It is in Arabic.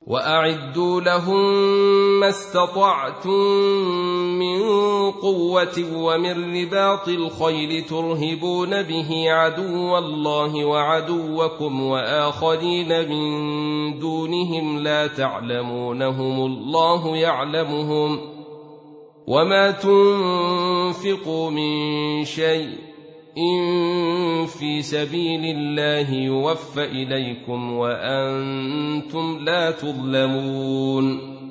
وأعدوا لهم ما استطعتم من قوة ومن رباط الخيل ترهبون به عدو الله وعدوكم وآخرين من دونهم لا تعلمونهم الله يعلمهم وما تنفقوا من شيء إن في سبيل الله يوفى إليكم وأنتم لا تظلمون